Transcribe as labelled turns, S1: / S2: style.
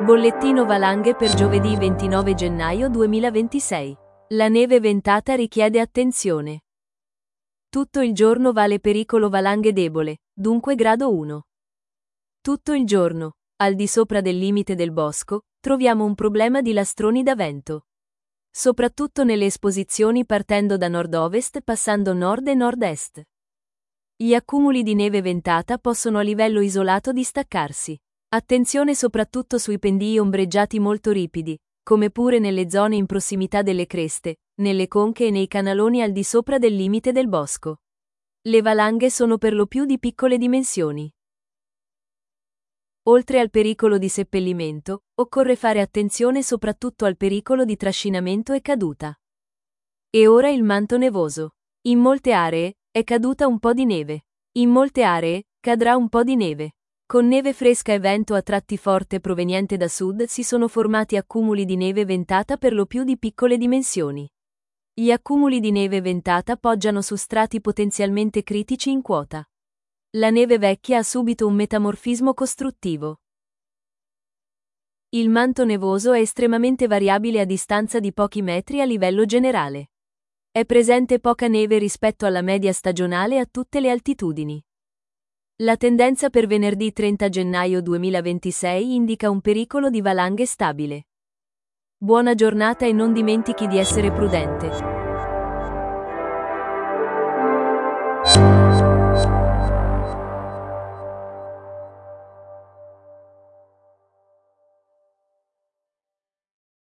S1: Bollettino valanghe per giovedì 29 gennaio 2026. La neve ventata richiede attenzione. Tutto il giorno vale pericolo valanghe debole, dunque grado 1. Tutto il giorno, al di sopra del limite del bosco, troviamo un problema di lastroni da vento. Soprattutto nelle esposizioni partendo da nord-ovest passando nord e nord-est. Gli accumuli di neve ventata possono a livello isolato distaccarsi. Attenzione soprattutto sui pendii ombreggiati molto ripidi, come pure nelle zone in prossimità delle creste, nelle conche e nei canaloni al di sopra del limite del bosco. Le valanghe sono per lo più di piccole dimensioni. Oltre al pericolo di seppellimento, occorre fare attenzione soprattutto al pericolo di trascinamento e caduta. E ora il manto nevoso. In molte aree, è caduta un po' di neve. In molte aree, cadrà un po' di neve. Con neve fresca e vento a tratti forte proveniente da sud si sono formati accumuli di neve ventata per lo più di piccole dimensioni. Gli accumuli di neve ventata poggiano su strati potenzialmente critici in quota. La neve vecchia ha subito un metamorfismo costruttivo. Il manto nevoso è estremamente variabile a distanza di pochi metri a livello generale. È presente poca neve rispetto alla media stagionale a tutte le altitudini. La tendenza per venerdì 30 gennaio 2026 indica un pericolo di valanghe stabile. Buona giornata e non dimentichi di essere prudente.